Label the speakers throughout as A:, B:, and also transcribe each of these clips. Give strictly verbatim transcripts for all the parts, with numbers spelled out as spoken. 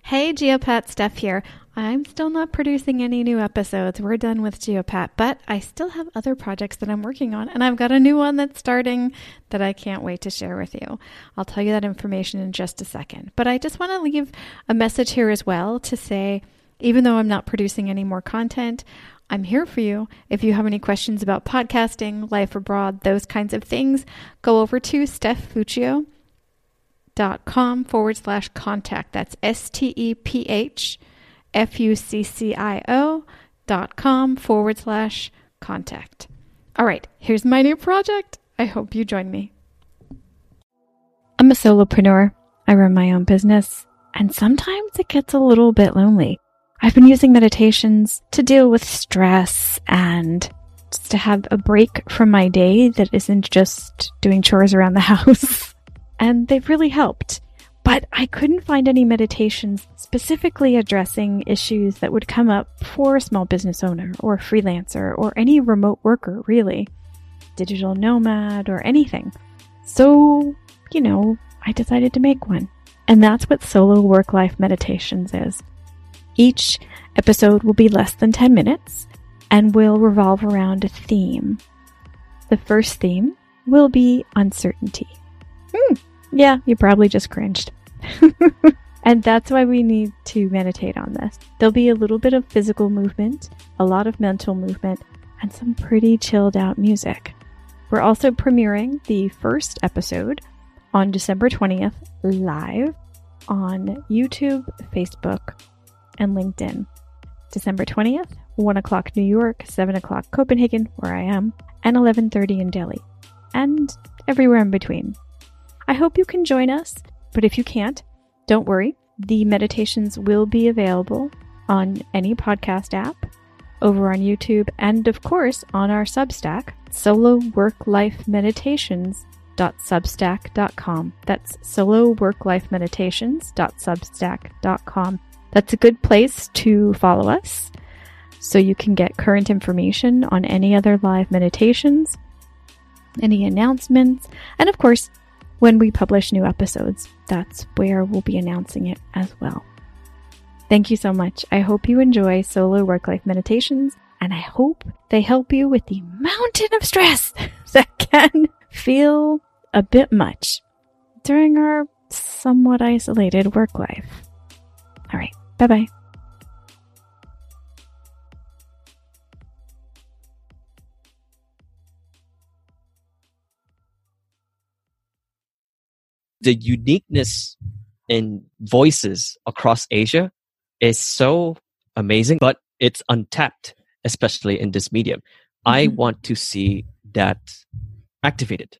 A: Hey, Geopat, Steph here. I'm still not producing any new episodes. We're done with Geopat, but I still have other projects that I'm working on, and I've got a new one that's starting that I can't wait to share with you. I'll tell you that information in just a second. But I just want to leave a message here as well to say, even though I'm not producing any more content, I'm here for you. If you have any questions about podcasting, life abroad, those kinds of things, go over to Steph Fuccio. dot com forward slash contact. That's S T E P H F U C C I O dot com forward slash contact. All right, here's my new project. I hope you join me. I'm a solopreneur. I run my own business, and sometimes it gets a little bit lonely. I've been using meditations to deal with stress and just to have a break from my day that isn't just doing chores around the house. And they've really helped. But I couldn't find any meditations specifically addressing issues that would come up for a small business owner or a freelancer or any remote worker, really. Digital nomad or anything. So, you know, I decided to make one. And that's what Solo Work-Life Meditations is. Each episode will be less than ten minutes and will revolve around a theme. The first theme will be uncertainty. Hmm. Yeah, you probably just cringed. And that's why we need to meditate on this. There'll be a little bit of physical movement, a lot of mental movement, and some pretty chilled out music. We're also premiering the first episode on December twentieth live on YouTube, Facebook, and LinkedIn. December twentieth, one o'clock New York, seven o'clock Copenhagen, where I am, and eleven thirty in Delhi, and everywhere in between. I hope you can join us, but if you can't, don't worry. The meditations will be available on any podcast app, over on YouTube, and of course on our Substack, solo work life meditations dot substack dot com. That's solo work life meditations dot substack dot com. That's a good place to follow us so you can get current information on any other live meditations, any announcements, and of course, when we publish new episodes, that's where we'll be announcing it as well. Thank you so much. I hope you enjoy Solo Work-Life Meditations, and I hope they help you with the mountain of stress that can feel a bit much during our somewhat isolated work life. All right, bye-bye.
B: The uniqueness in voices across Asia is so amazing, but it's untapped, especially in this medium. Mm-hmm. I want to see that activated.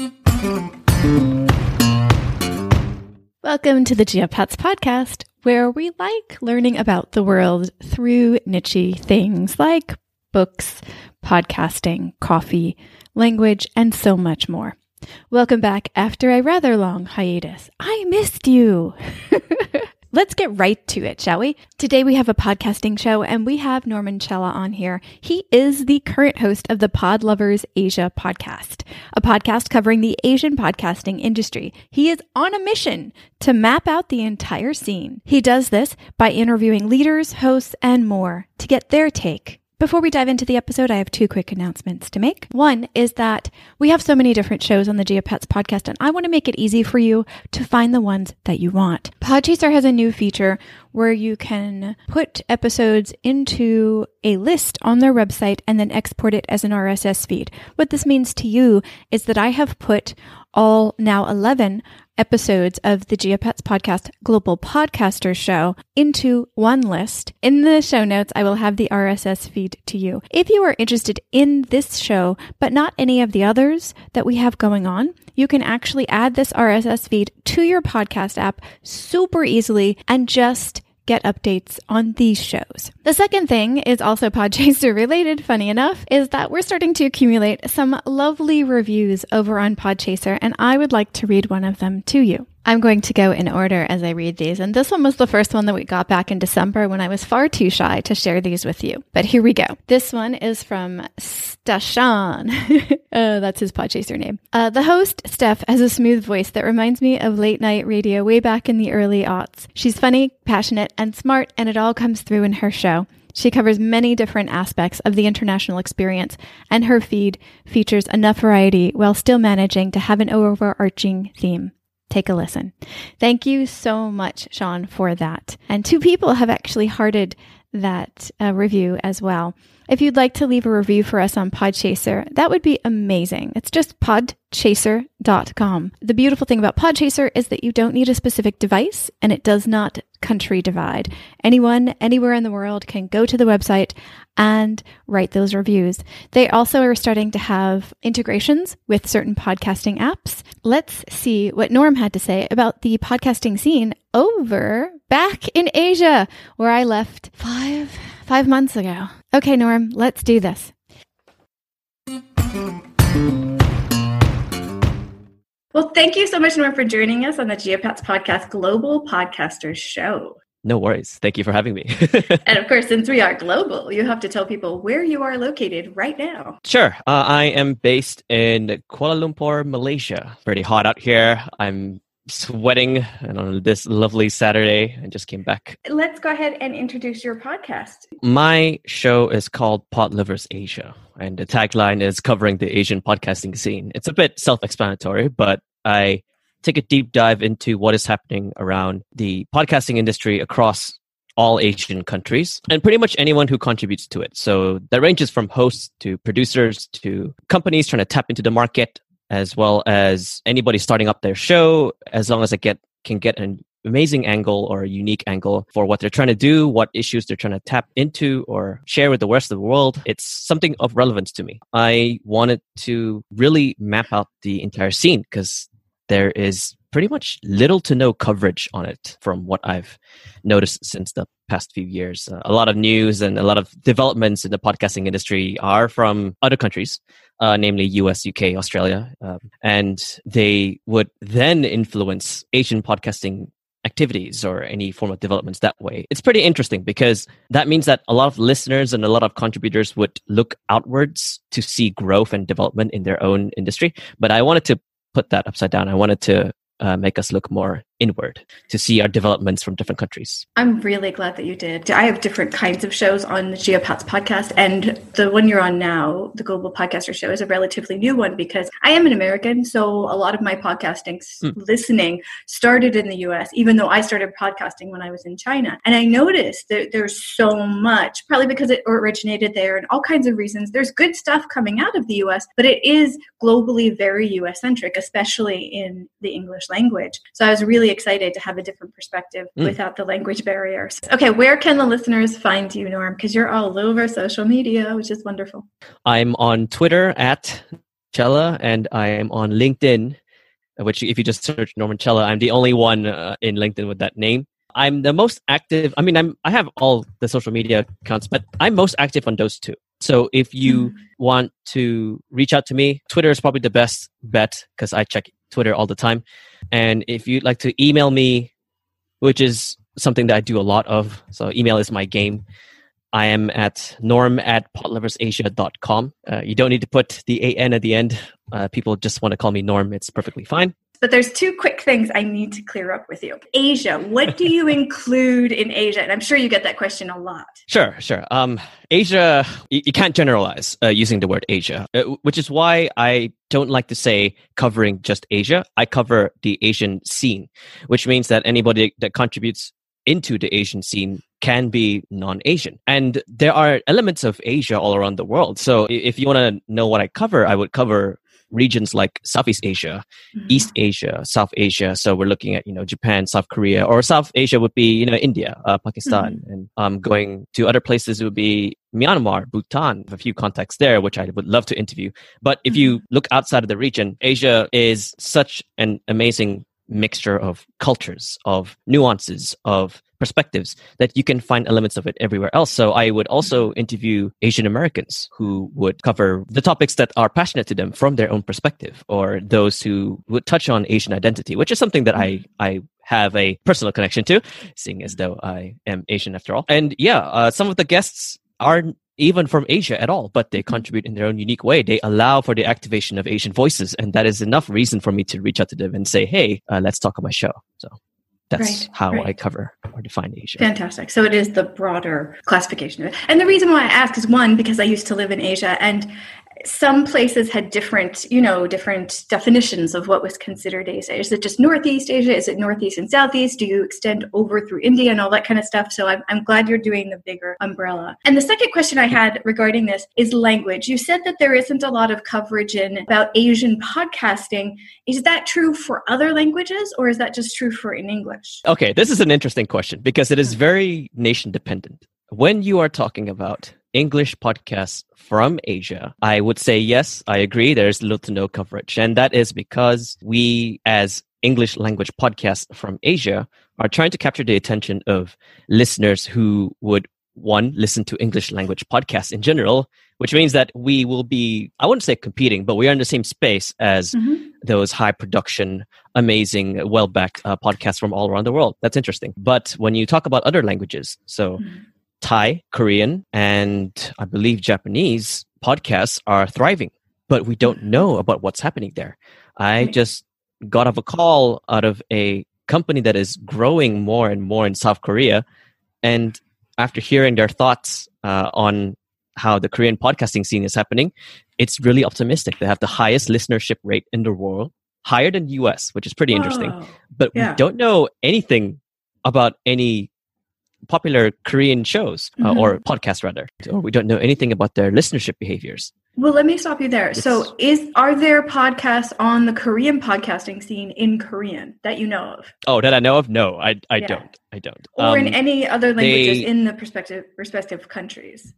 A: Welcome to the Geopats podcast, where we like learning about the world through niche things like books, podcasting, coffee, language, and so much more. Welcome back after a rather long hiatus. I missed you. Let's get right to it, shall we? Today we have a podcasting show and we have Norman Chella on here. He is the current host of the Pod Lovers Asia podcast, a podcast covering the Asian podcasting industry. He is on a mission to map out the entire scene. He does this by interviewing leaders, hosts, and more to get their take. Before we dive into the episode, I have two quick announcements to make. One is that we have so many different shows on the Geopats podcast, and I want to make it easy for you to find the ones that you want. Podchaser has a new feature where you can put episodes into a list on their website and then export it as an R S S feed. What this means to you is that I have put all now eleven episodes of the Geopats podcast Global Podcaster Show into one list. In the show notes, I will have the R S S feed to you. If you are interested in this show, but not any of the others that we have going on, you can actually add this R S S feed to your podcast app super easily and just get updates on these shows. The second thing is also Podchaser related, funny enough, is that we're starting to accumulate some lovely reviews over on Podchaser, and I would like to read one of them to you. I'm going to go in order as I read these. And this one was the first one that we got back in December when I was far too shy to share these with you. But here we go. This one is from Stashan. uh, that's his Podchaser name. Uh, the host, Steph, has a smooth voice that reminds me of late night radio way back in the early aughts. She's funny, passionate, and smart, and it all comes through in her show. She covers many different aspects of the international experience, and her feed features enough variety while still managing to have an overarching theme. Take a listen. Thank you so much, Sean, for that. And two people have actually hearted that uh, review as well. If you'd like to leave a review for us on Podchaser, that would be amazing. It's just podchaser dot com. The beautiful thing about Podchaser is that you don't need a specific device, and it does not country divide. Anyone, anywhere in the world can go to the website and write those reviews. They also are starting to have integrations with certain podcasting apps. Let's see what Norm had to say about the podcasting scene over back in Asia, where I left five, five months ago. Okay, Norm, let's do this.
C: Well, thank you so much, Norm, for joining us on the Geopats Podcast Global Podcasters Show.
B: No worries. Thank you for having me.
C: And of course, since we are global, you have to tell people where you are located right now.
B: Sure. Uh, I am based in Kuala Lumpur, Malaysia. Pretty hot out here. I'm sweating on this lovely Saturday and just came back.
C: Let's go ahead and introduce your podcast.
B: My show is called Pod Lovers Asia, and the tagline is covering the Asian podcasting scene. It's a bit self-explanatory, but I take a deep dive into what is happening around the podcasting industry across all Asian countries and pretty much anyone who contributes to it. So that ranges from hosts to producers to companies trying to tap into the market, as well as anybody starting up their show, as long as I get can get an amazing angle or a unique angle for what they're trying to do, what issues they're trying to tap into or share with the rest of the world. It's something of relevance to me. I wanted to really map out the entire scene because there is pretty much little to no coverage on it from what I've noticed since the past few years. Uh, a lot of news and a lot of developments in the podcasting industry are from other countries, uh, namely U S, U K, Australia. Um, and they would then influence Asian podcasting activities or any form of developments that way. It's pretty interesting because that means that a lot of listeners and a lot of contributors would look outwards to see growth and development in their own industry. But I wanted to put that upside down. I wanted to uh, make us look more inward to see our developments from different countries.
C: I'm really glad that you did. I have different kinds of shows on the Geopats podcast, and the one you're on now, the Global Podcaster Show, is a relatively new one because I am an American, so a lot of my podcasting mm. listening started in the U S, even though I started podcasting when I was in China. And I noticed that there's so much, probably because it originated there and all kinds of reasons. There's good stuff coming out of the U S, but it is globally very U S-centric, especially in the English language. So I was really excited to have a different perspective mm. without the language barriers. Okay, where can the listeners find you, Norm? Because you're all over social media, which is wonderful.
B: I'm on Twitter at Chella, and I am on LinkedIn, which if you just search Norman Chella, I'm the only one uh, in LinkedIn with that name. I'm the most active. I mean, I'm I have all the social media accounts, but I'm most active on those two. So if you mm. want to reach out to me, Twitter is probably the best bet because I check Twitter all the time. And if you'd like to email me, which is something that I do a lot of, so email is my game. I am at norm at podloversasia dot com. Uh, you don't need to put the A N at the end. Uh, people just want to call me Norm. It's perfectly fine.
C: But there's two quick things I need to clear up with you. Asia, what do you include in Asia? And I'm sure you get that question a lot.
B: Sure, sure. Um, Asia, you, you can't generalize uh, using the word Asia, uh, which is why I don't like to say covering just Asia. I cover the Asian scene, which means that anybody that contributes into the Asian scene can be non-Asian. And there are elements of Asia all around the world. So if you want to know what I cover, I would cover regions like Southeast Asia, mm-hmm. East Asia, South Asia. So we're looking at, you know, Japan, South Korea, or South Asia would be, you know, India, uh, Pakistan. Mm-hmm. And um, going to other places, it would be Myanmar, Bhutan, a few contacts there, which I would love to interview. But if mm-hmm. you look outside of the region, Asia is such an amazing mixture of cultures, of nuances, of perspectives that you can find elements of it everywhere else. So I would also interview Asian Americans who would cover the topics that are passionate to them from their own perspective, or those who would touch on Asian identity, which is something that I, I have a personal connection to, seeing as though I am Asian after all. And yeah, uh, some of the guests aren't even from Asia at all, but they contribute in their own unique way. They allow for the activation of Asian voices, and that is enough reason for me to reach out to them and say, hey, uh, let's talk on my show. So that's right, how right. I cover or define Asia.
C: Fantastic. So it is the broader classification of it. And the reason why I ask is, one, because I used to live in Asia, and some places had different, you know, different definitions of what was considered Asia. Is it just Northeast Asia? Is it Northeast and Southeast? Do you extend over through India and all that kind of stuff? So I'm, I'm glad you're doing the bigger umbrella. And the second question I had regarding this is language. You said that there isn't a lot of coverage in about Asian podcasting. Is that true for other languages, or is that just true for in English?
B: Okay, this is an interesting question because it is very nation dependent. When you are talking about English podcasts from Asia, I would say yes, I agree. There's little to no coverage. And that is because we, as English language podcasts from Asia, are trying to capture the attention of listeners who would, one, listen to English language podcasts in general, which means that we will be, I wouldn't say competing, but we are in the same space as mm-hmm. those high production, amazing, well-backed uh, podcasts from all around the world. That's interesting. But when you talk about other languages, so mm-hmm. Thai, Korean, and I believe Japanese podcasts are thriving, but we don't know about what's happening there. I just got off a call out of a company that is growing more and more in South Korea. And after hearing their thoughts uh, on how the Korean podcasting scene is happening, it's really optimistic. They have the highest listenership rate in the world, higher than the U S, which is pretty Whoa. interesting. But yeah. we don't know anything about any popular Korean shows uh, mm-hmm. or podcasts rather, or we don't know anything about their listenership behaviors.
C: Well, let me stop you there. It's, so is are there podcasts on the Korean podcasting scene in Korean that you know of?
B: Oh, that I know of? No, I I yeah. don't. I don't.
C: Or um, in any other languages they, in the respective respective countries?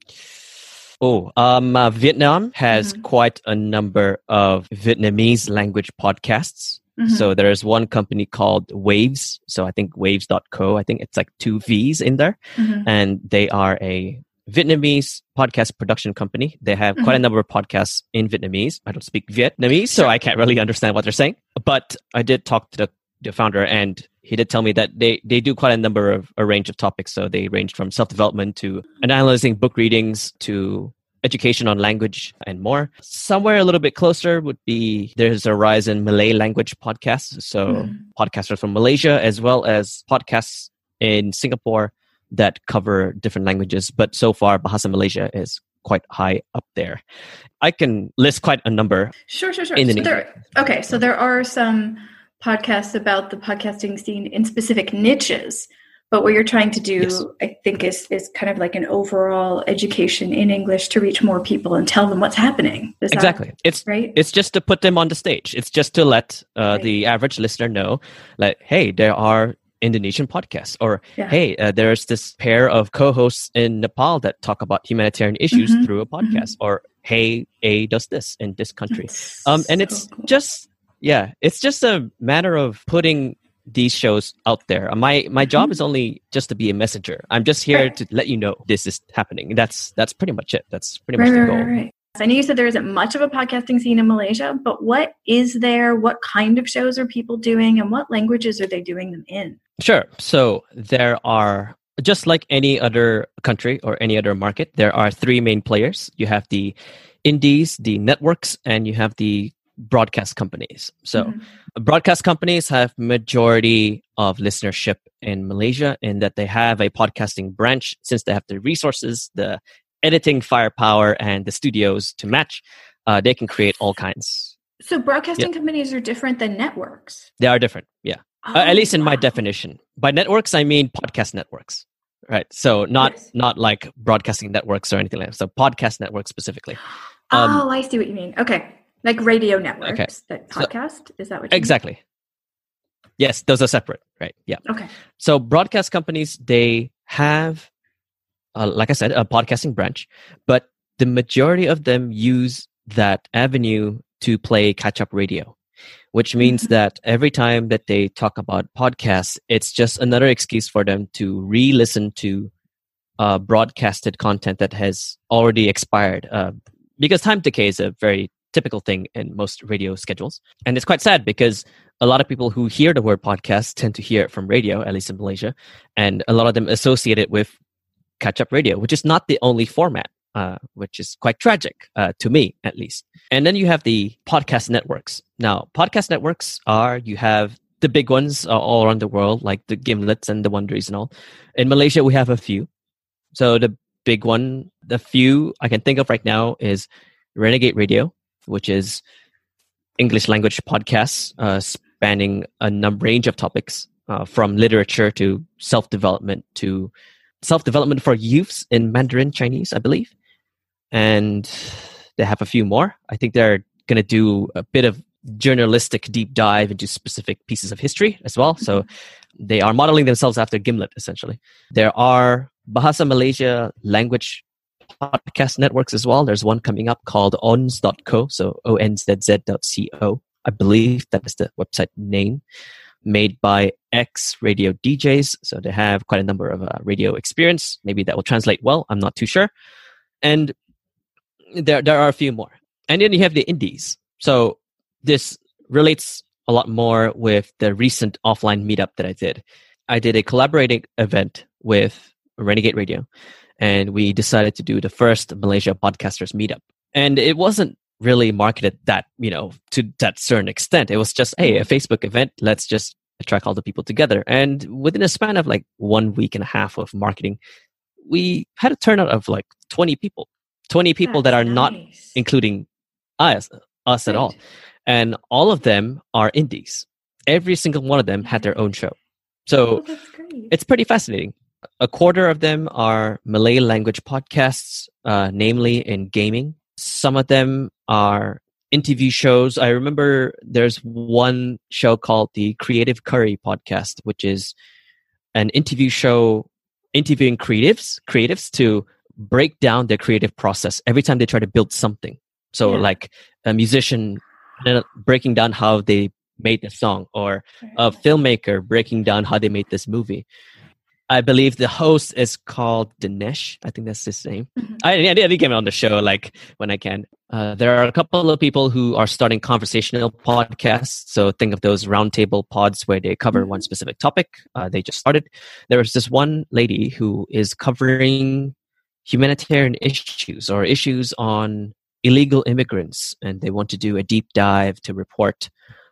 B: Oh, um, uh, Vietnam has mm-hmm. quite a number of Vietnamese language podcasts. Mm-hmm. So there's one company called Waves. So I think waves dot co. I think it's like two V's in there. Mm-hmm. And they are a Vietnamese podcast production company. They have mm-hmm. quite a number of podcasts in Vietnamese. I don't speak Vietnamese, so I can't really understand what they're saying. But I did talk to the, the founder, and he did tell me that they, they do quite a number of a range of topics. So they range from self-development to analyzing book readings to education on language and more. Somewhere a little bit closer would be there's a rise in Malay language podcasts. So mm. podcasters from Malaysia, as well as podcasts in Singapore that cover different languages. But so far, Bahasa Malaysia is quite high up there. I can list quite a number.
C: Sure, sure, sure. In so there, okay, so there are some podcasts about the podcasting scene in specific niches. But what you're trying to do, yes. I think, is is kind of like an overall education in English to reach more people and tell them what's happening. Is
B: exactly.
C: That,
B: it's
C: right.
B: It's just to put them on the stage. It's just to let uh, right. the average listener know, like, hey, there are Indonesian podcasts, or yeah. hey, uh, there's this pair of co-hosts in Nepal that talk about humanitarian issues mm-hmm. through a podcast, mm-hmm. or hey, A does this in this country. That's um, and so it's cool. just yeah, it's just a matter of putting these shows out there. My my job is only just to be a messenger. I'm just here right. to let you know this is happening. That's that's pretty much it. That's pretty
C: right,
B: much the goal.
C: Right, right. I know you said there isn't much of a podcasting scene in Malaysia, but what is there? What kind of shows are people doing, and what languages are they doing them in?
B: Sure. So there are, just like any other country or any other market, there are three main players. You have the indies, the networks, and you have the broadcast companies. So mm-hmm. broadcast companies have majority of listenership in Malaysia in that they have a podcasting branch. Since they have the resources, the editing firepower, and the studios to match, uh, they can create all kinds.
C: So broadcasting yeah. companies are different than networks?
B: They are different, yeah. Oh, uh, at least in wow. my definition. By networks, I mean podcast networks. Right. So not yes. not like broadcasting networks or anything like that. So podcast networks specifically.
C: Um, oh, I see what you mean. Okay. Like radio networks okay. that podcast? So, is that what you
B: exactly. mean? Yes, those are separate, right? Yeah.
C: Okay.
B: So broadcast companies, they have, uh, like I said, a podcasting branch, but the majority of them use that avenue to play catch-up radio. which means
C: Mm-hmm.
B: that every time that they talk about podcasts, it's just another excuse for them to re-listen to uh, broadcasted content that has already expired. Uh, because time decay is a very typical thing in most radio schedules. And it's quite sad because a lot of people who hear the word podcast tend to hear it from radio, at least in Malaysia. And a lot of them associate it with catch-up radio, which is not the only format, uh, which is quite tragic, uh, to me at least. And then you have the podcast networks. Now, podcast networks are, you have the big ones uh, all around the world, like the Gimlets and the Wonderies and all. In Malaysia, we have a few. So the big one, the few I can think of right now is Renegade Radio, which is English language podcasts uh, spanning a number range of topics, uh, from literature to self-development to self-development for youths in Mandarin Chinese, I believe. And they have a few more. I think they're going to do a bit of journalistic deep dive into specific pieces of history as well. So they are modeling themselves after Gimlet, essentially. There are Bahasa Malaysia language podcast networks as well. There's one coming up called O N Z dot co, so O N Z Z dot co. I believe that is the website name, made by ex-radio D Js. So they have quite a number of uh, radio experience. Maybe that will translate well. I'm not too sure. And there, there are a few more. And then you have the indies. So this relates a lot more with the recent offline meetup that I did. I did a collaborating event with Renegade Radio, and we decided to do the first Malaysia Podcasters meetup. And it wasn't really marketed that, you know, to that certain extent. It was just, hey, a Facebook event, let's just attract all the people together. And within a span of like one week and a half of marketing, we had a turnout of like twenty people. twenty people
C: That's
B: that are
C: nice.
B: not including us, us at
C: Right.
B: all. And all of them are indies. Every single one of them had their own show. So
C: Oh, that's great.
B: it's pretty fascinating. A quarter of them are Malay language podcasts, uh, namely in gaming. Some of them are interview shows. I remember there's one show called the Creative Curry podcast, which is an interview show interviewing creatives, creatives to break down their creative process every time they try to build something. So
C: Yeah.
B: like a musician uh, breaking down how they made the song, or a filmmaker breaking down how they made this movie. I believe the host is called Dinesh. I think that's his name.
C: Mhm.
B: I, I did get him on the show like when I can. Uh, there are a couple of people who are starting conversational podcasts. So think of those roundtable pods where they cover
C: Mhm.
B: one specific topic. Uh, they just started. There was this one lady who is covering humanitarian issues or issues on illegal immigrants, and they want to do a deep dive to report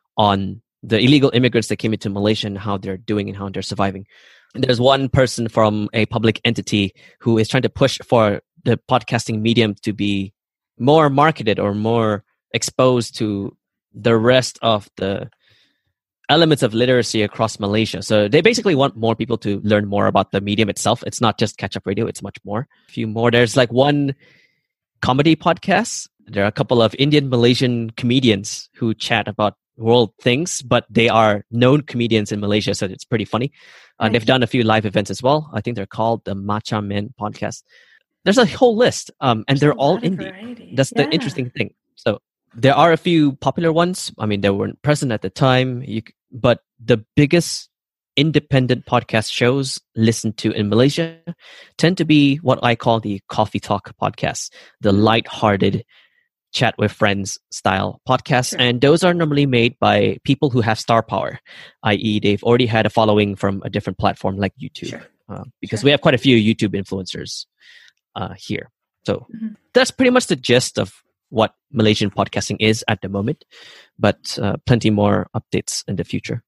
B: on the illegal immigrants that came into Malaysia and how they're doing and how they're surviving. And there's one person from a public entity who is trying to push for the podcasting medium to be more marketed or more exposed to the rest of the elements of literacy across Malaysia. So they basically want more people to learn more about the medium itself. It's not just catch-up radio, it's much more. A few more. There's like one comedy podcast. There are a couple of Indian Malaysian comedians who chat about world things, but they are known comedians in Malaysia, so it's pretty funny. Uh,
C: Right.
B: They've done a few live events as well. I think they're called the Matcha Men podcast. There's a whole list, um, and
C: There's
B: they're
C: a
B: all
C: lot of
B: indie.
C: variety.
B: That's the
C: Yeah.
B: interesting thing. So there are a few popular ones. I mean, they weren't present at the time, you, c- but the biggest independent podcast shows listened to in Malaysia tend to be what I call the coffee talk podcasts, the light-hearted chat with friends style podcasts.
C: Sure.
B: And those are normally made by people who have star power, that is they've already had a following from a different platform like YouTube.
C: Sure.
B: Uh, because
C: Sure.
B: we have quite a few YouTube influencers uh, here. So
C: Mhm.
B: that's pretty much the gist of what Malaysian podcasting is at the moment, but uh, plenty more updates in the future.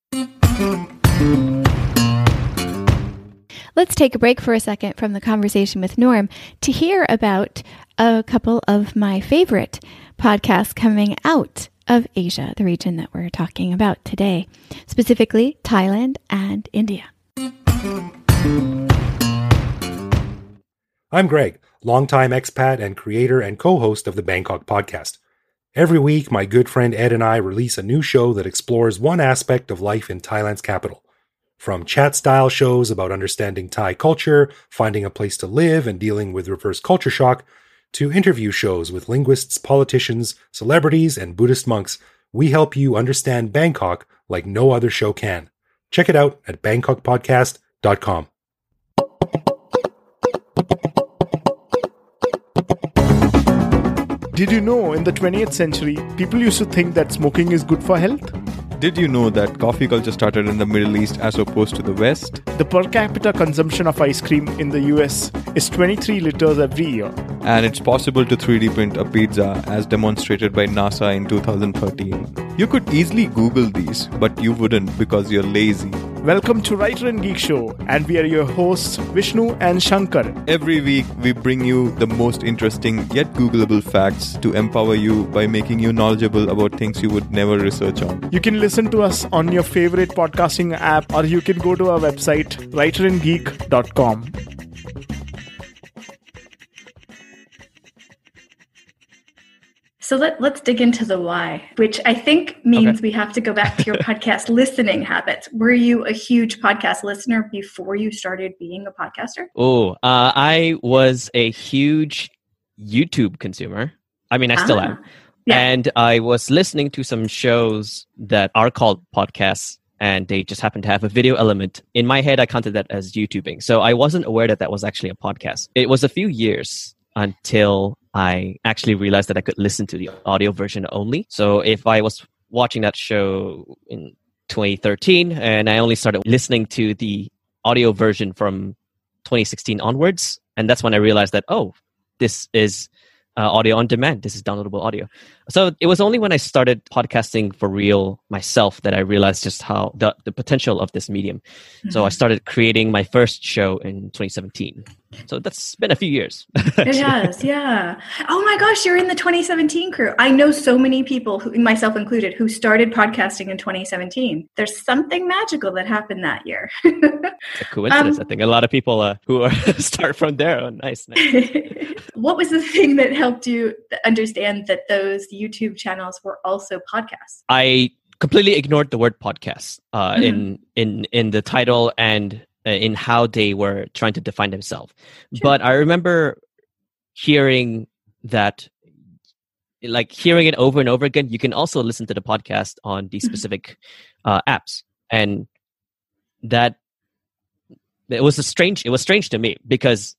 A: Let's take a break for a second from the conversation with Norm to hear about a couple of my favorite podcasts coming out of Asia, the region that we're talking about today, specifically Thailand and India.
D: I'm Greg, longtime expat and creator and co-host of the Bangkok Podcast. Every week, my good friend Ed and I release a new show that explores one aspect of life in Thailand's capital. From chat-style shows about understanding Thai culture, finding a place to live, and dealing with reverse culture shock, to interview shows with linguists, politicians, celebrities, and Buddhist monks, We help you understand Bangkok like no other show can. Check it out at bangkok podcast dot com.
E: Did you know in the twentieth century, people used to think that smoking is good for health?
F: Did you know that coffee culture started in the Middle East as opposed to the West?
E: The per capita consumption of ice cream in the U S is twenty-three liters every year.
F: And it's possible to three D print a pizza as demonstrated by NASA in two thousand thirteen. You could easily Google these, but you wouldn't because you're lazy.
E: Welcome to Writer and Geek Show, and we are your hosts Vishnu and Shankar.
F: Every week we bring you the most interesting yet Googleable facts to empower you by making you knowledgeable about things you would never research on.
E: You can listen to us on your favorite podcasting app, or you can go to our website writer and geek dot com.
C: So let, let's dig into the why, which I think means
B: Okay.
C: we have to go back to your podcast listening habits. Were you a huge podcast listener before you started being a podcaster?
B: Oh, uh, I was a huge YouTube consumer. I mean, I still
C: Ah,
B: am.
C: yeah.
B: And I was listening to some shows that are called podcasts, and they just happen to have a video element. In my head, I counted that as YouTubing. So I wasn't aware that that was actually a podcast. It was a few years until I actually realized that I could listen to the audio version only. So if I was watching that show in twenty thirteen and I only started listening to the audio version from twenty sixteen onwards, and that's when I realized that, oh, this is uh, audio on demand. This is downloadable audio. So it was only when I started podcasting for real myself that I realized just how the, the potential of this medium. So I started creating my first show in twenty seventeen. So that's been a few years.
C: It has, yeah. Oh my gosh, you're in the twenty seventeen crew. I know so many people, who, myself included, who started podcasting in twenty seventeen. There's something magical that happened that year.
B: It's a coincidence.
C: Um,
B: I think a lot of people uh, who are start from there. Oh, nice. nice.
C: What was the thing that helped you understand that those YouTube channels were also podcasts?
B: I completely ignored the word podcast uh,
C: Mhm.
B: in in in the title and uh, in how they were trying to define themselves.
C: Sure.
B: But I remember hearing that, like hearing it over and over again. You can also listen to the podcast on these
C: Mhm.
B: specific uh, apps, and that it was a strange. It was strange to me because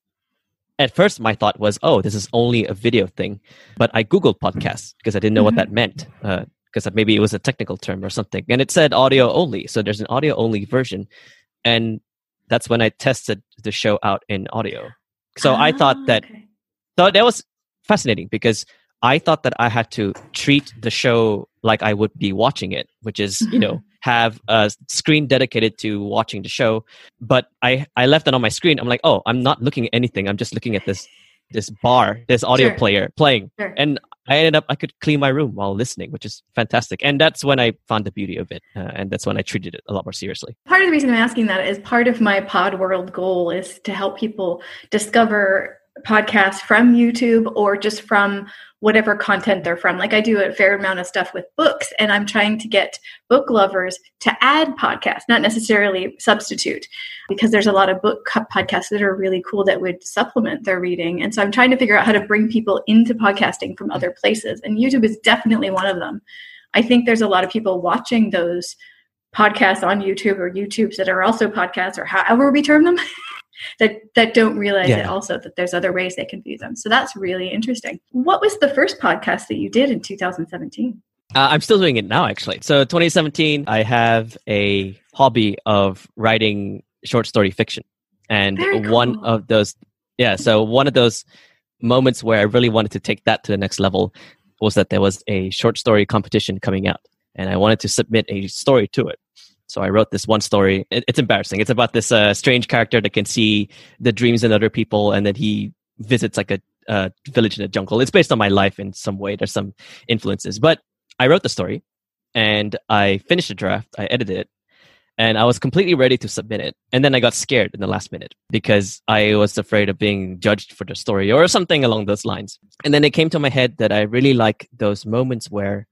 B: at first my thought was, oh, this is only a video thing. But I Googled podcasts because I didn't know what
C: Mhm.
B: that meant. Uh, because maybe it was a technical term or something. And it said audio only. So there's an audio only version. And that's when I tested the show out in audio. So I thought
C: Ah,
B: that,
C: okay.
B: so that was fascinating because I thought that I had to treat the show like I would be watching it, which is, you know, have a screen dedicated to watching the show. But I, I left it on my screen. I'm like, oh, I'm not looking at anything. I'm just looking at this, this bar, this audio
C: Sure.
B: player playing.
C: Sure.
B: And I ended up, I could clean my room while listening, which is fantastic. And that's when I found the beauty of it. Uh, and that's when I treated it a lot more seriously.
C: Part of the reason I'm asking that is part of my Pod World goal is to help people discover podcasts from YouTube or just from whatever content they're from. Like I do a fair amount of stuff with books, and I'm trying to get book lovers to add podcasts, not necessarily substitute, because there's a lot of book podcasts that are really cool that would supplement their reading. And so I'm trying to figure out how to bring people into podcasting from other places. And YouTube is definitely one of them. I think there's a lot of people watching those podcasts on YouTube or YouTubes that are also podcasts, or however we term them, that that don't realize
B: Yeah.
C: that also that there's other ways they can view them. So that's really interesting. What was the first podcast that you did in two thousand seventeen?
B: Uh, I'm still doing it now, actually. So twenty seventeen, I have a hobby of writing short story fiction. And
C: Very
B: one
C: cool.
B: of those, yeah, so one of those moments where I really wanted to take that to the next level was that there was a short story competition coming out. And I wanted to submit a story to it. So I wrote this one story. It, it's embarrassing. It's about this uh, strange character that can see the dreams in other people, and then he visits like a, a village in the jungle. It's based on my life in some way. There's some influences. But I wrote the story, and I finished the draft. I edited it, and I was completely ready to submit it. And then I got scared in the last minute because I was afraid of being judged for the story or something along those lines. And then it came to my head that I really like those moments where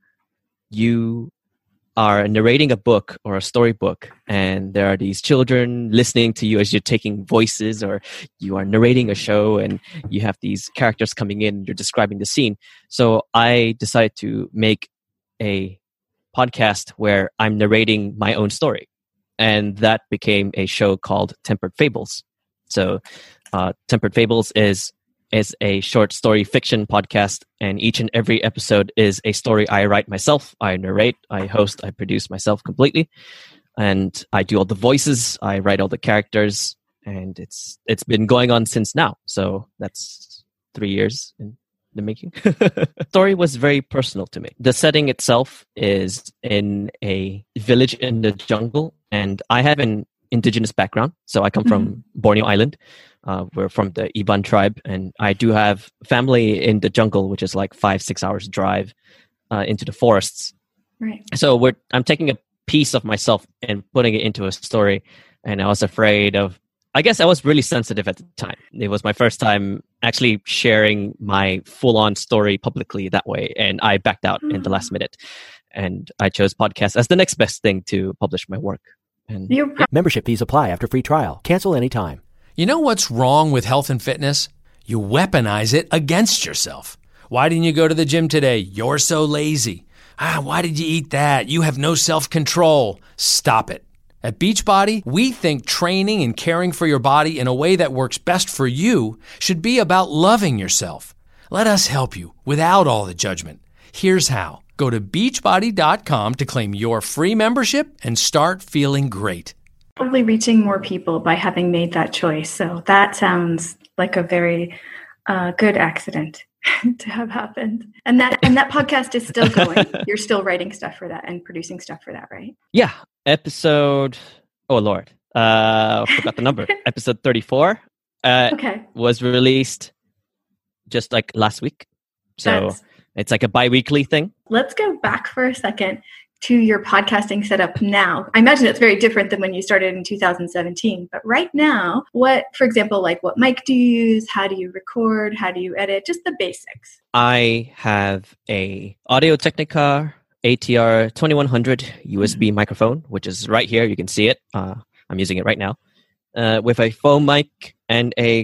B: you are narrating a book or a storybook, and there are these children listening to you as you're taking voices, or you are narrating a show and you have these characters coming in, you're describing the scene. So I decided to make a podcast where I'm narrating my own story. And that became a show called Tempered Fables. So uh, Tempered Fables is is a short story fiction podcast, and each and every episode is a story I write myself. I narrate, I host, I produce myself completely. And I do all the voices, I write all the characters, and it's it's been going on since now. So that's three years in the making. The story was very personal to me. The setting itself is in a village in the jungle, and I have an indigenous background. So I come from mm-hmm. Borneo Island. Uh, we're from the Iban tribe, and I do have family in the jungle, which is like five, six hours drive uh, into the forests.
C: Right.
B: So we're I'm taking a piece of myself and putting it into a story, and I was afraid of. I guess I was really sensitive at the time. It was my first time actually sharing my full-on story publicly that way, and I backed out mm. in the last minute. And I chose podcast as the next best thing to publish my work. And
G: yeah. Membership fees apply after free trial. Cancel anytime.
H: You know what's wrong with health and fitness? You weaponize it against yourself. Why didn't you go to the gym today? You're so lazy. Ah, why did you eat that? You have no self-control. Stop it. At Beachbody, we think training and caring for your body in a way that works best for you should be about loving yourself. Let us help you without all the judgment. Here's how. Go to beachbody dot com to claim your free membership and start feeling great.
C: Probably reaching more people by having made that choice. So that sounds like a very uh, good accident to have happened. And that and that podcast is still going. You're still writing stuff for that and producing stuff for that, right?
B: Yeah. Episode, oh Lord, uh, I forgot the number. Episode thirty-four uh,
C: okay.
B: was released just like last week. So That's... it's like a bi-weekly thing.
C: Let's go back for a second to your podcasting setup now. I imagine it's very different than when you started in two thousand seventeen. But right now, what, for example, like what mic do you use? How do you record? How do you edit? Just the basics.
B: I have a Audio-Technica A T R twenty-one hundred U S B mm-hmm. microphone, which is right here. You can see it. Uh, I'm using it right now. Uh, with a foam mic and a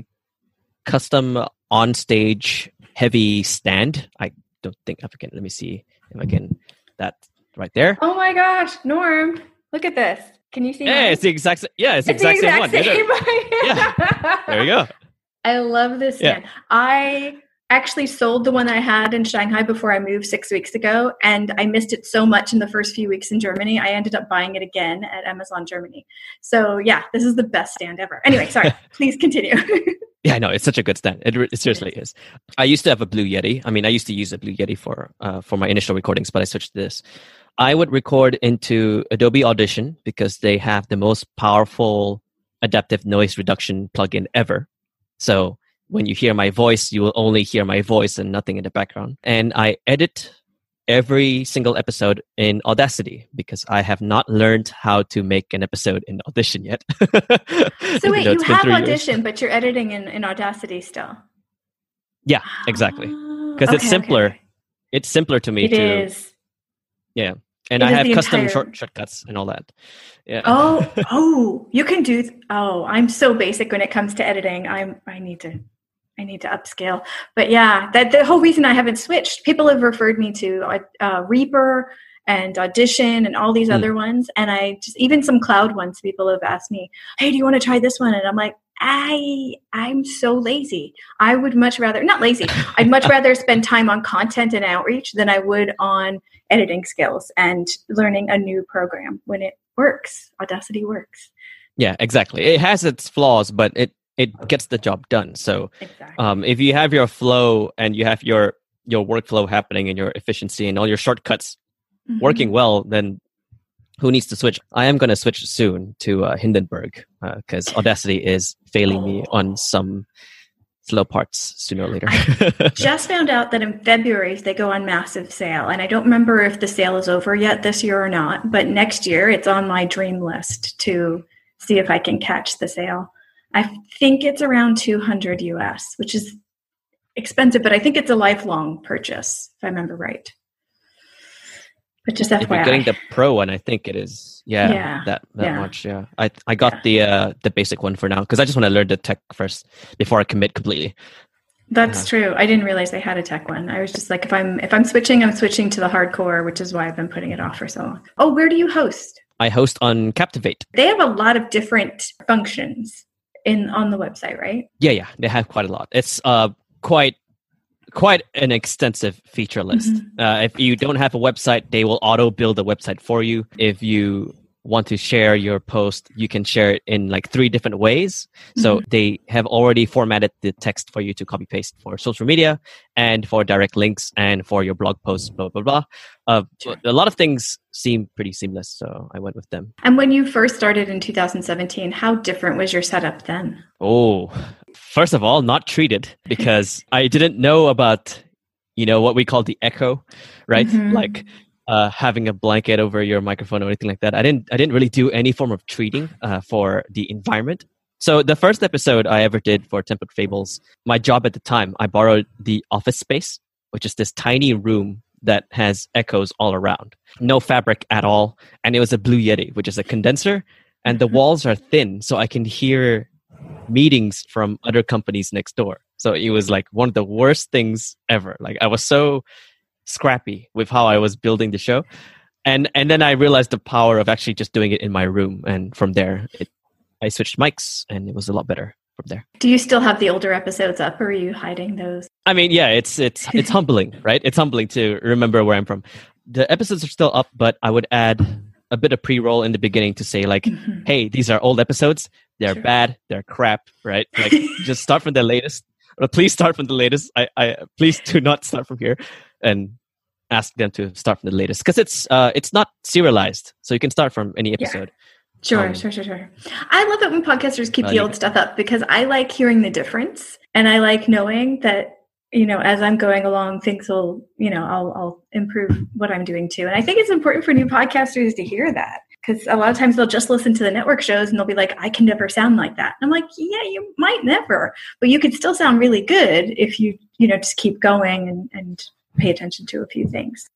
B: custom on-stage heavy stand. I don't think I can. Let me see if I can. That right there.
C: Oh my gosh, Norm! Look at this. Can you see?
B: Yeah, mine? It's the exact. Yeah, it's the
C: it's
B: exact,
C: the exact
B: same,
C: same
B: one.
C: same.
B: Yeah. There you go.
C: I love this stand.
B: Yeah.
C: I actually sold the one I had in Shanghai before I moved six weeks ago, and I missed it so much in the first few weeks in Germany. I ended up buying it again at Amazon Germany. So yeah, this is the best stand ever. Anyway, sorry. Please continue.
B: Yeah, no, it's such a good stand. It, it seriously it is. is. I used to have a Blue Yeti. I mean, I used to use a Blue Yeti for uh, for my initial recordings, but I switched to this. I would record into Adobe Audition because they have the most powerful adaptive noise reduction plugin ever. So when you hear my voice, you will only hear my voice and nothing in the background. And I edit every single episode in Audacity because I have not learned how to make an episode in Audition yet.
C: So wait, you have Audition, years. But you're editing in, in Audacity still?
B: Yeah, exactly. Because
C: okay,
B: it's simpler.
C: Okay.
B: It's simpler to me
C: it
B: to...
C: It is.
B: Yeah. And
C: it
B: I have custom
C: entire...
B: short shortcuts and all that. Yeah.
C: Oh, oh, you can do... Th- oh, I'm so basic when it comes to editing. I'm. I need to... I need to upscale. But yeah, that the whole reason I haven't switched, people have referred me to uh, Reaper and Audition and all these mm. other ones. And I just, even some cloud ones, people have asked me, hey, do you want to try this one? And I'm like, I, I'm so lazy. I would much rather, not lazy, I'd much rather spend time on content and outreach than I would on editing skills and learning a new program when it works. Audacity works.
B: Yeah, exactly. It has its flaws, but it, it gets the job done. So
C: exactly.
B: um, if you have your flow and you have your, your workflow happening and your efficiency and all your shortcuts mm-hmm. working well, then who needs to switch? I am going to switch soon to uh, Hindenburg because uh, Audacity is failing me on some slow parts sooner or later.
C: I just found out that in February they go on massive sale. And I don't remember if the sale is over yet this year or not. But next year it's on my dream list to see if I can catch the sale. I think it's around two hundred U S, which is expensive, but I think it's a lifelong purchase, if I remember right. But just F Y I.
B: If you're getting the pro one, I think it is. Yeah,
C: yeah
B: that, that
C: yeah.
B: much. Yeah, I I got
C: yeah.
B: the uh, the basic one for now because I just want to learn the tech first before I commit completely.
C: That's
B: Uh-huh.
C: true. I didn't realize they had a tech one. I was just like, if I'm if I'm switching, I'm switching to the hardcore, which is why I've been putting it off for so long. Oh, where do you host?
B: I host on Captivate.
C: They have a lot of different functions in on the website, right?
B: Yeah, yeah, they have quite a lot. It's uh quite quite an extensive feature list.
C: Mm-hmm.
B: Uh, if you don't have a website, they will auto build a website for you. If you want to share your post, you can share it in like three different ways. So
C: Mhm.
B: they have already formatted the text for you to copy paste for social media and for direct links and for your blog posts, blah, blah, blah. Uh, a lot of things seem pretty seamless. So I went with them.
C: And when you first started in two thousand seventeen, how different was your setup then?
B: Oh, first of all, not treated because I didn't know about, you know, what we call the echo, right?
C: Mhm.
B: Like uh, having a blanket over your microphone or anything like that. I didn't. I didn't really do any form of treating uh, for the environment. So the first episode I ever did for Template Fables, my job at the time, I borrowed the office space, which is this tiny room that has echoes all around. No fabric at all, and it was a Blue Yeti, which is a condenser, and the walls are thin, so I can hear meetings from other companies next door. So it was like one of the worst things ever. Like I was so scrappy with how I was building the show. And and then I realized the power of actually just doing it in my room. And from there, it, I switched mics and it was a lot better from there.
C: Do you still have the older episodes up, or are you hiding those?
B: I mean, yeah, it's it's it's humbling, right? It's humbling to remember where I'm from. The episodes are still up, but I would add a bit of pre-roll in the beginning to say like,
C: Mhm.
B: hey, these are old episodes. They're
C: Sure.
B: bad. They're crap, right? Like just start from the latest. Or please start from the latest. I, I please do not start from here, and ask them to start from the latest because it's uh it's not serialized, so you can start from any episode.
C: Sure,
B: Um,
C: sure, sure, sure. I love it when podcasters keep
B: Uh,
C: the
B: you
C: old
B: can-
C: stuff up because I like hearing the difference, and I like knowing that, you know, as I'm going along, things will, you know, I'll I'll improve what I'm doing too. And I think it's important for new podcasters to hear that because a lot of times they'll just listen to the network shows and they'll be like, I can never sound like that. And I'm like, yeah, you might never, but you could still sound really good if you, you know, just keep going and, and pay attention to a few things.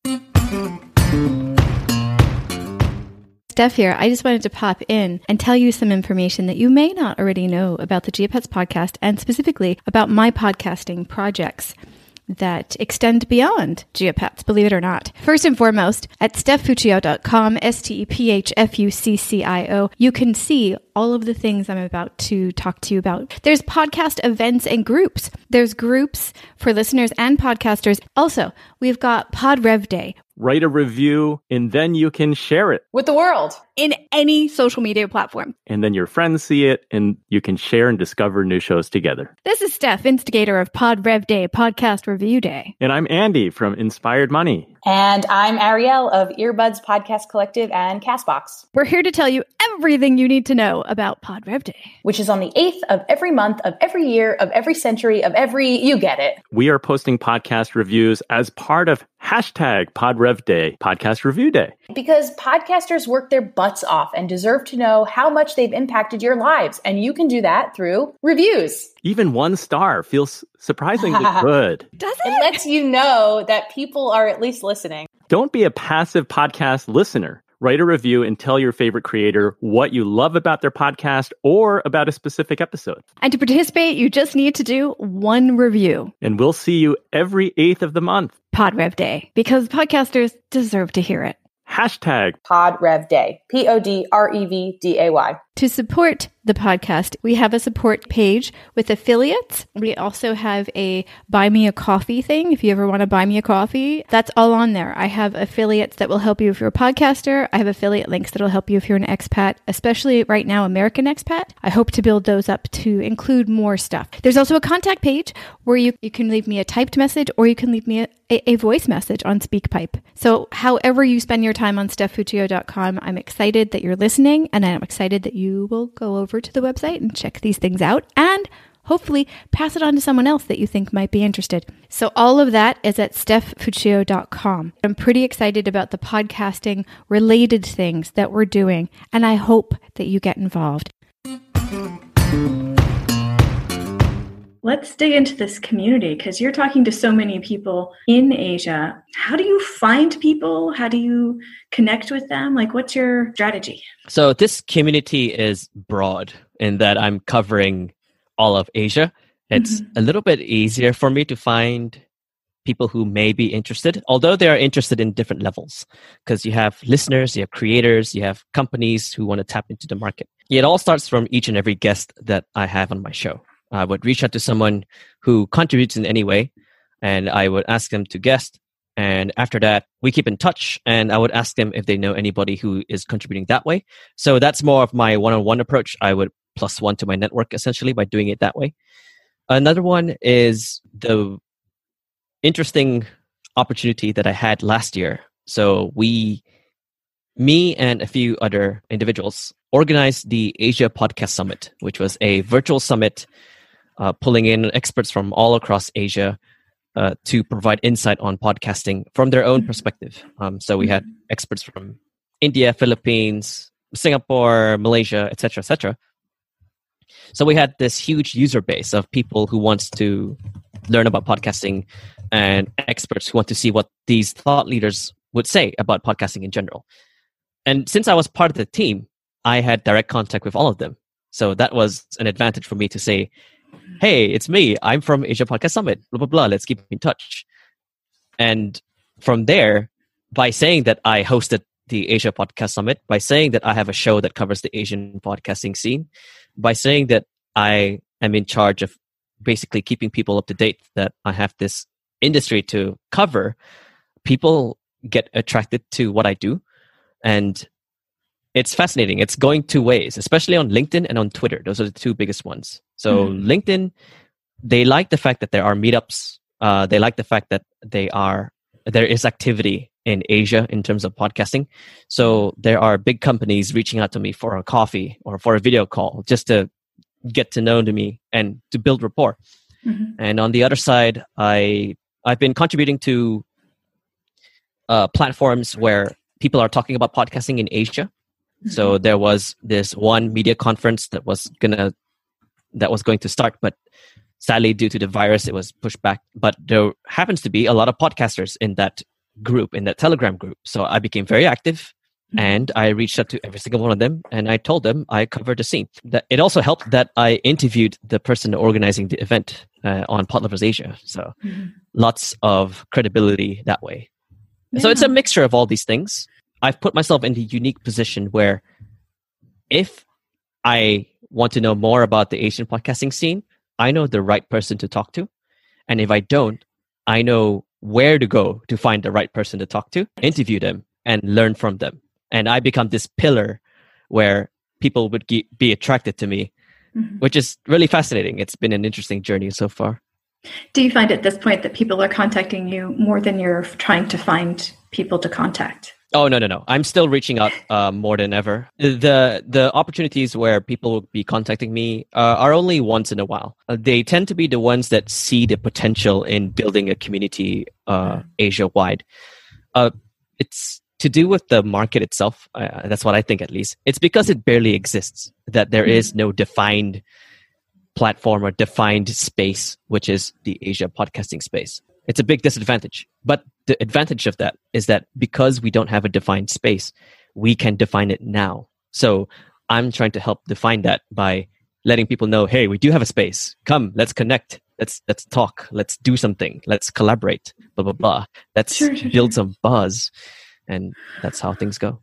A: Steph here. I just wanted to pop in and tell you some information that you may not already know about the Geopats podcast and specifically about my podcasting projects that extend beyond Geopats, believe it or not. First and foremost, at steph fuccio dot com, S T E P H F U C C I O, you can see all of the things I'm about to talk to you about. There's podcast events and groups. There's groups for listeners and podcasters. Also, we've got PodRev Day.
I: Write a review, and then you can share it.
J: With the world.
A: In any social media platform.
I: And then your friends see it, and you can share and discover new shows together.
A: This is Steph, instigator of PodRev Day, Podcast Review Day.
I: And I'm Andy from Inspired Money.
J: And I'm Ariel of Earbuds Podcast Collective and Castbox,
A: We're here to tell you everything you need to know about PodRev Day.
J: which is on the eighth of every month, of every year, of every century, of every, you get it.
I: We are posting podcast reviews as part of hashtag PodRev Day, Podcast Review Day.
J: Because podcasters work their butts off and deserve to know how much they've impacted your lives. And you can do that through reviews.
I: Even one star feels surprisingly good.
A: Does
J: It lets you know that people are at least listening.
I: Don't be a passive podcast listener. Write a review and tell your favorite creator what you love about their podcast or about a specific episode.
A: And to participate, you just need to do one review.
I: And we'll see you every eighth of the month.
A: PodRev Day, because podcasters deserve to hear it.
I: Hashtag
J: PodRev Day. P O D R E V D A Y.
A: To support the podcast, we have a support page with affiliates. We also have a buy me a coffee thing. If you ever want to buy me a coffee, that's all on there. I have affiliates that will help you if you're a podcaster. I have affiliate links that will help you if you're an expat, especially right now, American expat. I hope to build those up to include more stuff. There's also a contact page where you, you can leave me a typed message or you can leave me a, a, a voice message on SpeakPipe. So however you spend your time on steph fuccio dot com, I'm excited that you're listening and I'm excited that you will go over to the website and check these things out and hopefully pass it on to someone else that you think might be interested. So all of that is at steph fuccio dot com. I'm pretty excited about the podcasting related things that we're doing, and I hope that you get involved.
C: Let's dig into this community because you're talking to so many people in Asia. How do you find people? How do you connect with them? Like, what's your strategy?
B: So this community is broad in that I'm covering all of Asia It's
C: Mhm.
B: a little bit easier for me to find people who may be interested, although they are interested in different levels, because you have listeners, you have creators, you have companies who want to tap into the market. It all starts from each and every guest that I have on my show. I would reach out to someone who contributes in any way, and I would ask them to guest. And after that, we keep in touch, and I would ask them if they know anybody who is contributing that way. So that's more of my one-on-one approach. I would plus one to my network, essentially, by doing it that way. Another one is the interesting opportunity that I had last year. So we, me and a few other individuals organized the Asia Podcast Summit, which was a virtual summit uh, pulling in experts from all across Asia uh, to provide insight on podcasting from their own perspective. Um, so we had experts from India, Philippines, Singapore, Malaysia, et cetera, et cetera. So we had this huge user base of people who wants to learn about podcasting and experts who want to see what these thought leaders would say about podcasting in general. And since I was part of the team, I had direct contact with all of them. So that was an advantage for me to say, hey, it's me. I'm from Asia Podcast Summit, blah, blah, blah. Let's keep in touch. And from there, by saying that I hosted the Asia Podcast Summit, by saying that I have a show that covers the Asian podcasting scene, by saying that I am in charge of basically keeping people up to date, that I have this industry to cover, people get attracted to what I do. And it's fascinating. It's going two ways, especially on LinkedIn and on Twitter. Those are the two biggest ones. So mm. LinkedIn, they like the fact that there are meetups. Uh, they like the fact that they are there is activity in Asia in terms of podcasting. So there are big companies reaching out to me for a coffee or for a video call just to get to know me and to build rapport. Mm-hmm. And on the other side, I I've been contributing to uh, platforms where people are talking about podcasting in Asia. Mm-hmm. So there was this one media conference that was gonna that was going to start, but sadly, due to the virus, it was pushed back. But there happens to be a lot of podcasters in that group, in that Telegram group. So I became very active, mm-hmm. and I reached out to every single one of them, and I told them I covered the scene. That it also helped that I interviewed the person organizing the event uh, on Podlovers Asia. So mm-hmm. lots of credibility that way. Yeah. So it's a mixture of all these things. I've put myself in the unique position where if I want to know more about the Asian podcasting scene, I know the right person to talk to. And if I don't, I know where to go to find the right person to talk to, interview them, and learn from them. And I become this pillar where people would ge- be attracted to me, mm-hmm. which is really fascinating. It's been an interesting journey so far.
C: Do you find at this point that people are contacting you more than you're trying to find people to contact?
B: Oh, no, no, no. I'm still reaching out uh, more than ever. The the opportunities where people will be contacting me uh, are only once in a while. Uh, they tend to be the ones that see the potential in building a community uh, Asia-wide. Uh, it's to do with the market itself. Uh, that's what I think, at least. It's because it barely exists, that there is no defined platform or defined space, which is the Asia podcasting space. It's a big disadvantage. But the advantage of that is that because we don't have a defined space, we can define it now. So I'm trying to help define that by letting people know, hey, we do have a space. Come, let's connect. Let's let's talk. Let's do something. Let's collaborate. Blah, blah, blah. Let's sure, sure, build sure. some buzz. And that's how things go.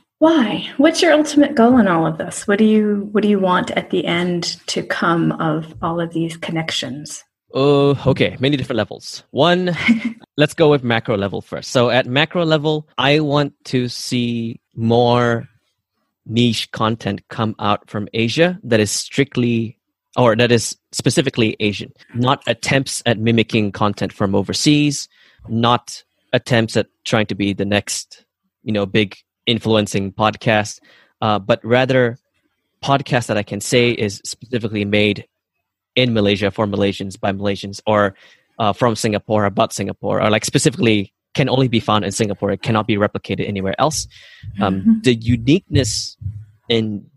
C: Why? What's your ultimate goal in all of this? What do you what do you want at the end to come of all of these connections?
B: Oh, uh, okay. Many different levels. One, let's go with macro level first. So at macro level, I want to see more niche content come out from Asia that is strictly, or that is specifically Asian. Not attempts at mimicking content from overseas, not attempts at trying to be the next, you know, big influencing podcast, uh, but rather podcast that I can say is specifically made in Malaysia for Malaysians by Malaysians, or uh, from Singapore about Singapore, or like specifically can only be found in Singapore. It cannot be replicated anywhere else. Um, mm-hmm. The uniqueness in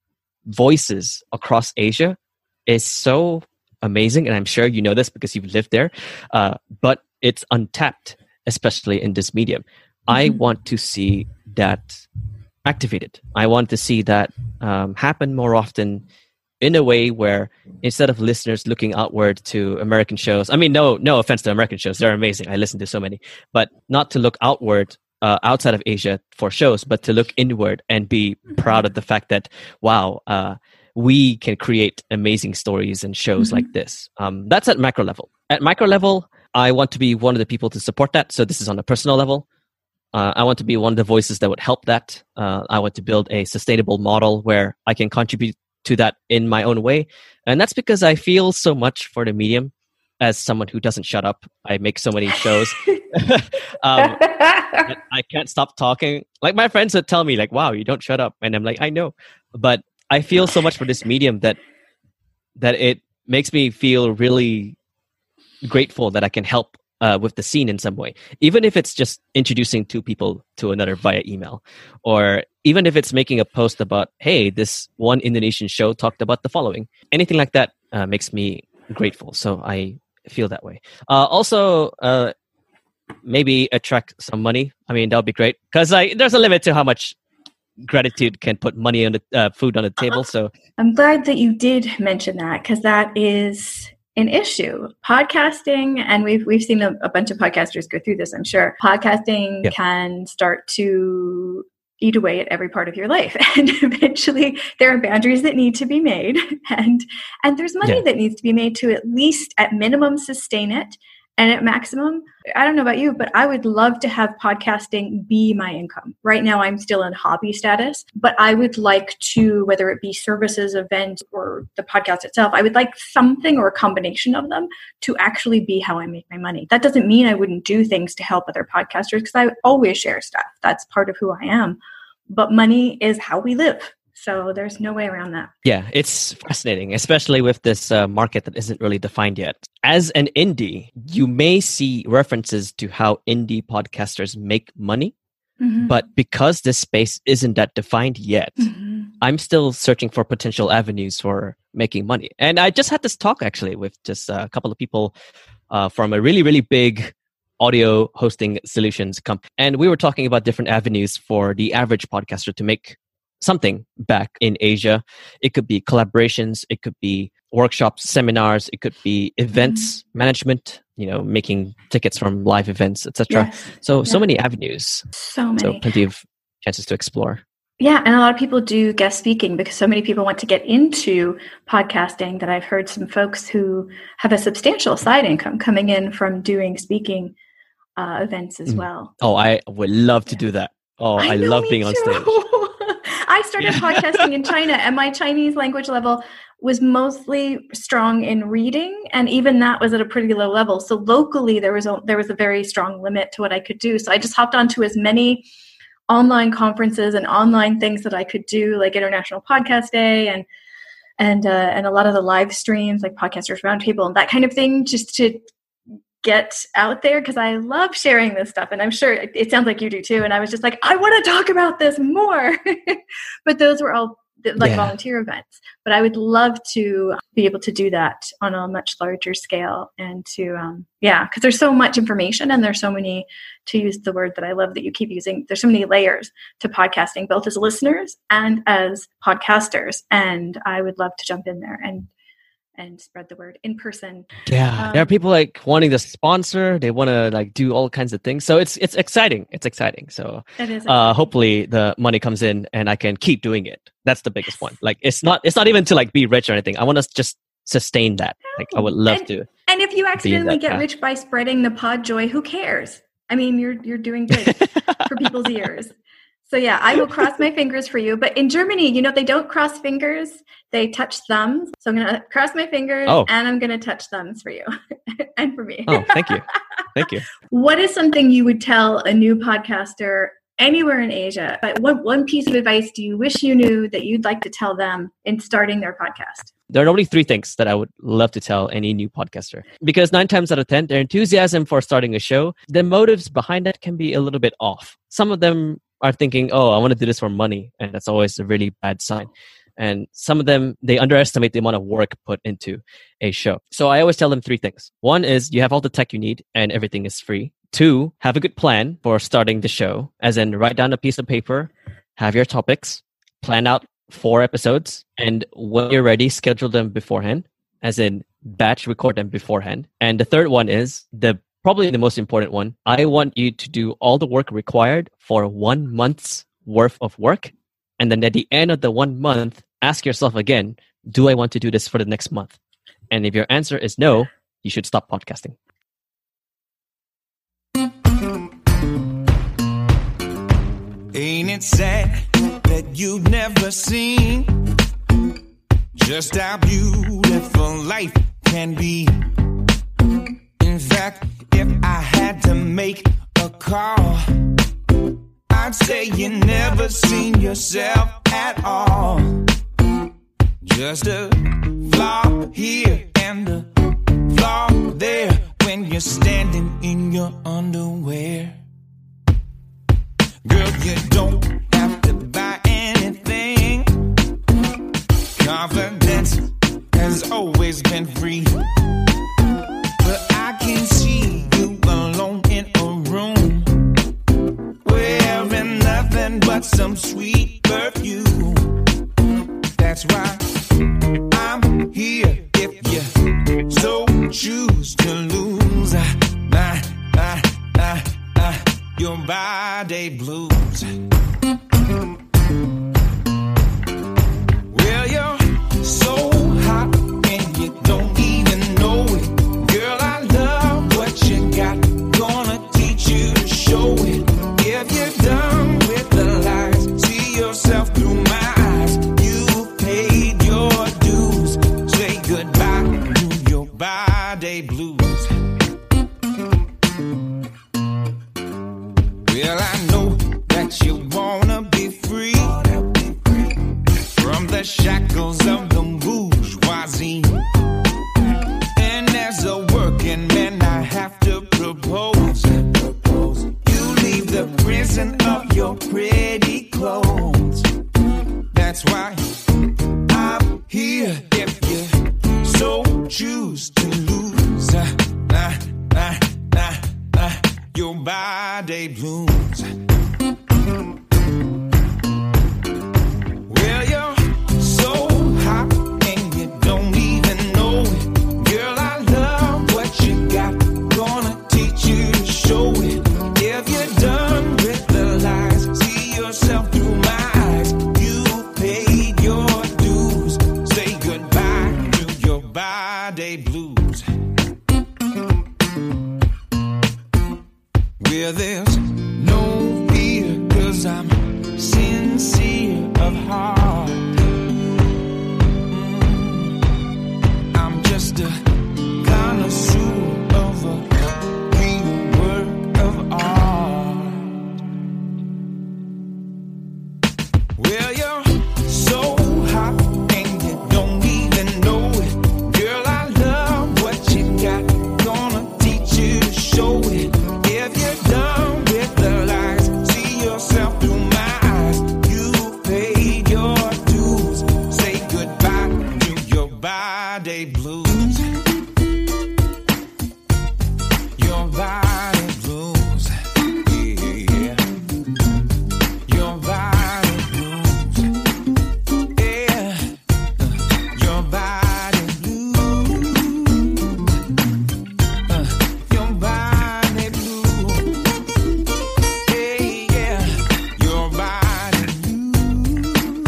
B: voices across Asia is so amazing, and I'm sure you know this because you've lived there, uh, but it's untapped, especially in this medium. Mm-hmm. I want to see that activated. I want to see that um, happen more often in a way where instead of listeners looking outward to American shows, I mean, no, no offense to American shows, they're amazing. I listen to so many, but not to look outward uh, outside of Asia for shows, but to look inward and be proud of the fact that, wow, uh, we can create amazing stories and shows mm-hmm. like this. Um, that's at macro level. At micro level, I want to be one of the people to support that. So this is on a personal level. Uh, I want to be one of the voices that would help that. Uh, I want to build a sustainable model where I can contribute to that in my own way. And that's because I feel so much for the medium as someone who doesn't shut up. I make so many shows. um, I can't stop talking. Like my friends would tell me like, wow, you don't shut up. And I'm like, I know. But I feel so much for this medium that that it makes me feel really grateful that I can help uh, with the scene in some way. Even if it's just introducing two people to another via email. Or even if it's making a post about, hey, this one Indonesian show talked about the following. Anything like that uh, makes me grateful. So I feel that way. Uh, also, uh, maybe attract some money. I mean, that would be great. Because there's a limit to how much gratitude can put money on the uh, food on the table. So
C: I'm glad that you did mention that, because that is an issue. Podcasting, and we've we've seen a, a bunch of podcasters go through this, I'm sure. Podcasting yeah. can start to eat away at every part of your life. And eventually there are boundaries that need to be made. And and there's money yeah. that needs to be made to at least at minimum sustain it. And at maximum, I don't know about you, but I would love to have podcasting be my income. Right now, I'm still in hobby status, but I would like to, whether it be services, events, or the podcast itself, I would like something or a combination of them to actually be how I make my money. That doesn't mean I wouldn't do things to help other podcasters, because I always share stuff. That's part of who I am. But money is how we live. So there's no way around that.
B: Yeah, it's fascinating, especially with this uh, market that isn't really defined yet. As an indie, you may see references to how indie podcasters make money, mm-hmm. but because this space isn't that defined yet, mm-hmm. I'm still searching for potential avenues for making money. And I just had this talk actually with just a couple of people uh, from a really, really big audio hosting solutions company. And we were talking about different avenues for the average podcaster to make something back in Asia. It could be collaborations, it could be workshops, seminars, it could be events mm-hmm. management, you know, making tickets from live events, et cetera. Yes. So, yeah. so many avenues.
C: So many.
B: So plenty of chances to explore.
C: Yeah, and a lot of people do guest speaking because so many people want to get into podcasting that I've heard some folks who have a substantial side income coming in from doing speaking uh, events as mm. well.
B: Oh, I would love to do that. Oh, I, I know, love being on stage.
C: I started podcasting in China, and my Chinese language level was mostly strong in reading, and even that was at a pretty low level. So locally, there was a, there was a very strong limit to what I could do. So I just hopped onto as many online conferences and online things that I could do, like International Podcast Day and and uh, and a lot of the live streams, like Podcasters Roundtable and that kind of thing, just to get out there, because I love sharing this stuff, and I'm sure it, it sounds like you do too. And I was just like, I want to talk about this more. But those were all like yeah. volunteer events. But I would love to be able to do that on a much larger scale, and to um, yeah, because there's so much information, and there's so many, to use the word that I love that you keep using, there's so many layers to podcasting, both as listeners and as podcasters. And I would love to jump in there and and spread the word in person.
B: Yeah, um, there are people like wanting to sponsor. They want to like do all kinds of things. So it's it's exciting. It's exciting. So
C: it is
B: uh, hopefully the money comes in and I can keep doing it. That's the biggest one. Like it's not it's not even to like be rich or anything. I want to just sustain that. Like I would love
C: and,
B: to.
C: And if you accidentally get path. rich by spreading the pod joy, who cares? I mean, you're you're doing good for people's ears. So yeah, I will cross my fingers for you. But in Germany, you know, they don't cross fingers. They touch thumbs. So I'm going to cross my fingers oh. and I'm going to touch thumbs for you and for me.
B: Oh, thank you. Thank you.
C: What is something you would tell a new podcaster anywhere in Asia? But what one piece of advice do you wish you knew that you'd like to tell them in starting their podcast?
B: There are only three things that I would love to tell any new podcaster. Because nine times out of ten, their enthusiasm for starting a show, the motives behind that can be a little bit off. Some of them are thinking, oh, I want to do this for money. And that's always a really bad sign. And some of them, they underestimate the amount of work put into a show. So I always tell them three things. One is you have all the tech you need and everything is free. Two, have a good plan for starting the show, as in write down a piece of paper, have your topics, plan out four episodes, and when you're ready, schedule them beforehand, as in batch record them beforehand. And the third one is the probably the most important one. I want you to do all the work required for one month's worth of work. And then at the end of the one month, ask yourself again, do I want to do this for the next month? And if your answer is no, you should stop podcasting.
K: Ain't it sad that you've never seen just how beautiful life can be? In fact, if I had to make a call, I'd say you never seen yourself at all. Just a flaw here and a flaw there when you're standing in your underwear. Girl, you don't have to buy anything. Confidence has always been free. But I can see you alone in a room, wearing nothing but some sweet perfume. That's why I'm here if you so choose to lose. Ah, ah, ah, ah, your body blues. Well, you're so hot and you don't even know it. Girl, I love what you got. Gonna teach you to show it. If you're done with the lies, see yourself through my eyes. You paid your dues. Say goodbye to your body blues. Well, I know that you wanna be free from the shackles of the bourgeoisie. And as a working man, I have to propose. You leave the prison of your pretty clothes. That's why I'm here if you so choose to lose. Ah, ah, ah, ah, ah, your body blues. Well, you're so hot and you don't even know it. Girl, I love what you got. Gonna teach you to show it. If you're done with the lies, see yourself through my eyes. You paid your dues. Say goodbye to your body blues. Where there's no fear, 'cause I'm sincere of heart. Mm, I'm just a connoisseur of a real work of art. Well, you're so hot and you don't even know it. Girl, I love what you got. Gonna teach you to show it. If you're done with the lies, see yourself through my eyes. You paid your dues. Say goodbye to your body blues. Your body blues. Yeah. Your body blues. Yeah. Your body blues. Uh, your body blues. Hey, yeah. Your body blues.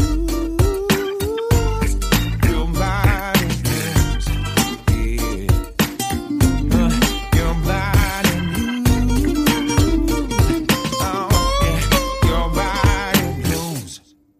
K: Your body blues. Yeah. Uh, your body blues. Oh, yeah. Your body blues.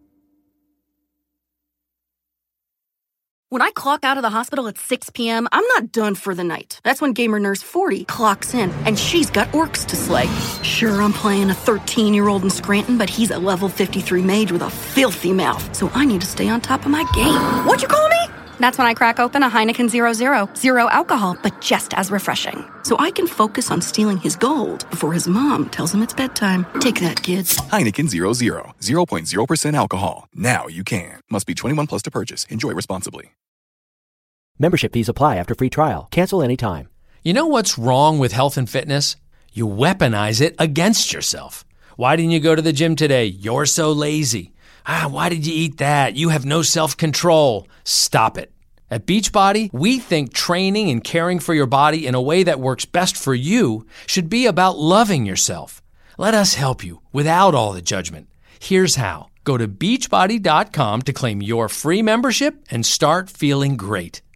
L: When I clock out of the hospital at six p.m., I'm not done for the night. That's when Gamer Nurse forty clocks in, and she's got orcs to slay. Sure, I'm playing a thirteen-year-old in Scranton, but he's a level fifty-three mage with a filthy mouth, so I need to stay on top of my game. What'd you call me? That's when I crack open a Heineken Zero Zero. Zero alcohol, but just as refreshing. So I can focus on stealing his gold before his mom tells him it's bedtime. Take that, kids.
M: Heineken Zero Zero. zero point zero percent alcohol. Now you can. Must be twenty-one plus to purchase. Enjoy responsibly.
G: Membership fees apply after free trial. Cancel anytime.
H: You know what's wrong with health and fitness? You weaponize it against yourself. Why didn't you go to the gym today? You're so lazy. Ah, why did you eat that? You have no self-control. Stop it. At Beachbody, we think training and caring for your body in a way that works best for you should be about loving yourself. Let us help you without all the judgment. Here's how. Go to beachbody dot com to claim your free membership and start feeling great.